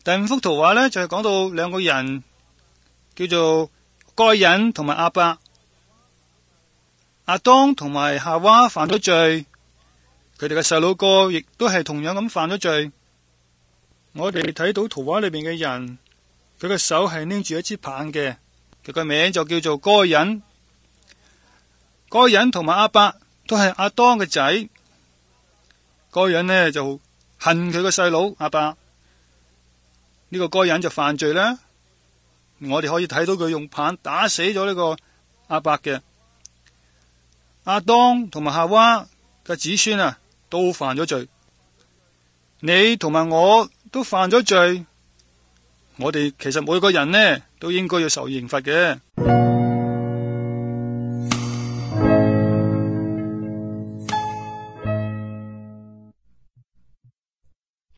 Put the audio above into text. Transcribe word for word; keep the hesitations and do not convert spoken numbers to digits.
第五幅圖畫呢，就係講到兩個人叫做該隱同埋亞伯。亞當同埋夏娃犯咗罪，佢哋嘅細佬哥亦都係同樣咁犯咗罪。我哋睇到圖畫裏面嘅人，佢嘅手係拎住一支棒嘅，佢個名就叫做該隱。該隱同埋亞伯都係亞當嘅仔。該隱呢就恨佢個細佬亞伯，呢個該隱就犯罪啦。我哋可以睇到佢用棒打死咗呢個亞伯嘅。亞當同埋夏娃嘅子孫啊，都犯咗罪。你同埋我都犯咗罪，我哋其實每個人呢都應該要受刑罰嘅。